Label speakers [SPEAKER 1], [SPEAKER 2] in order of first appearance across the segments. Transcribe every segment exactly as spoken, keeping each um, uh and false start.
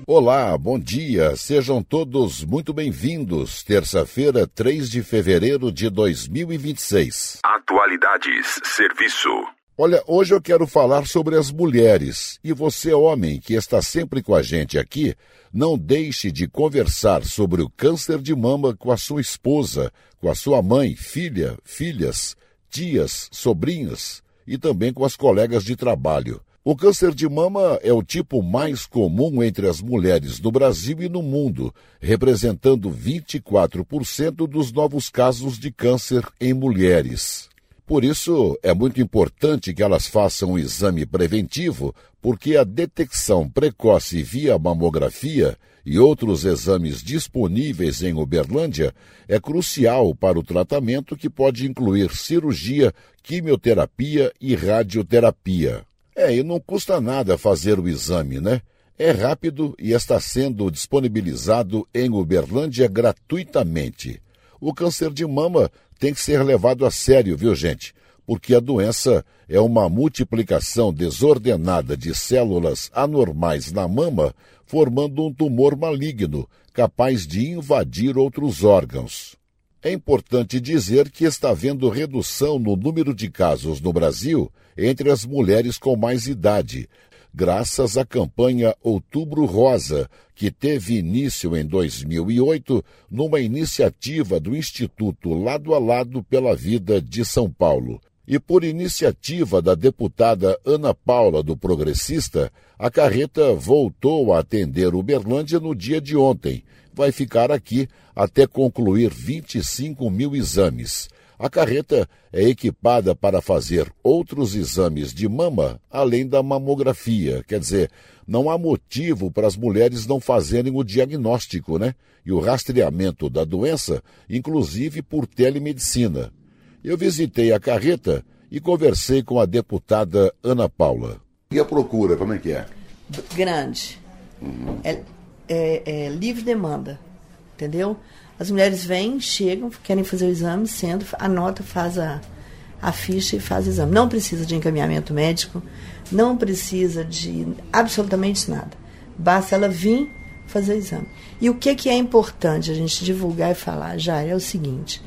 [SPEAKER 1] Olá, bom dia, sejam todos muito bem-vindos. Terça-feira, três de fevereiro de dois mil e vinte e seis.
[SPEAKER 2] Atualidades, serviço.
[SPEAKER 1] Olha, hoje eu quero falar sobre as mulheres. E você, homem, que está sempre com a gente aqui, não deixe de conversar sobre o câncer de mama com a sua esposa, com a sua mãe, filha, filhas, tias, sobrinhas e também com as colegas de trabalho. O câncer de mama é o tipo mais comum entre as mulheres no Brasil e no mundo, representando vinte e quatro por cento dos novos casos de câncer em mulheres. Por isso, é muito importante que elas façam um exame preventivo, porque a detecção precoce via mamografia e outros exames disponíveis em Uberlândia é crucial para o tratamento, que pode incluir cirurgia, quimioterapia e radioterapia. É, e não custa nada fazer o exame, né? É rápido e está sendo disponibilizado em Uberlândia gratuitamente. O câncer de mama tem que ser levado a sério, viu, gente? Porque a doença é uma multiplicação desordenada de células anormais na mama, formando um tumor maligno, capaz de invadir outros órgãos. É importante dizer que está havendo redução no número de casos no Brasil entre as mulheres com mais idade, graças à campanha Outubro Rosa, que teve início em dois mil e oito numa iniciativa do Instituto Lado a Lado pela Vida de São Paulo. E por iniciativa da deputada Ana Paula, do Progressista, a carreta voltou a atender Uberlândia no dia de ontem. Vai ficar aqui até concluir vinte e cinco mil exames. A carreta é equipada para fazer outros exames de mama, além da mamografia. Quer dizer, não há motivo para as mulheres não fazerem o diagnóstico, né? E o rastreamento da doença, inclusive por telemedicina. Eu visitei a carreta e conversei com a deputada Ana Paula.
[SPEAKER 3] E a procura, como é que é?
[SPEAKER 4] Grande. Uhum. É, é, é livre demanda, entendeu? As mulheres vêm, chegam, querem fazer o exame, sendo, anota, faz a, a ficha e faz o exame. Não precisa de encaminhamento médico, não precisa de absolutamente nada. Basta ela vir fazer o exame. E o que, que é importante a gente divulgar e falar, já é o seguinte: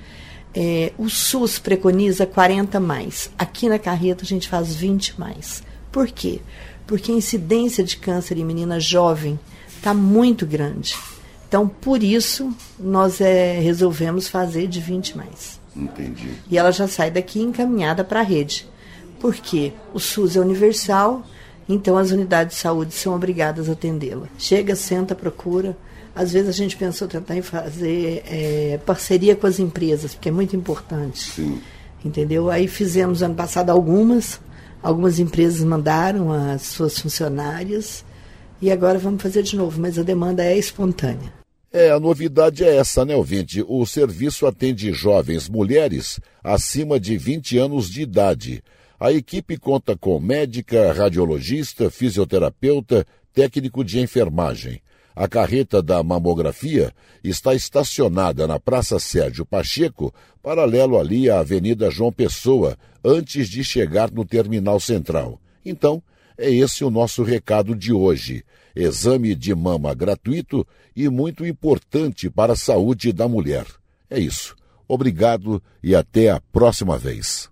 [SPEAKER 4] é, o SUS preconiza quarenta mais. Aqui na carreta a gente faz vinte mais. Por quê? Porque a incidência de câncer em menina jovem está muito grande. Então, por isso, nós é, resolvemos fazer de vinte mais.
[SPEAKER 3] Entendi.
[SPEAKER 4] E ela já sai daqui encaminhada para a rede. Por quê? O SUS é universal, então as unidades de saúde são obrigadas a atendê-la. Chega, senta, procura. Às vezes a gente pensou tentar em fazer é, parceria com as empresas, porque é muito importante.
[SPEAKER 3] Sim.
[SPEAKER 4] Entendeu? Aí fizemos ano passado algumas, algumas empresas mandaram as suas funcionárias, e agora vamos fazer de novo, mas a demanda é espontânea.
[SPEAKER 1] É, a novidade é essa, né, ouvinte? O serviço atende jovens mulheres acima de vinte anos de idade. A equipe conta com médica, radiologista, fisioterapeuta, técnico de enfermagem. A carreta da mamografia está estacionada na Praça Sérgio Pacheco, paralelo ali à Avenida João Pessoa, antes de chegar no Terminal Central. Então, é esse o nosso recado de hoje. Exame de mama gratuito e muito importante para a saúde da mulher. É isso. Obrigado e até a próxima vez.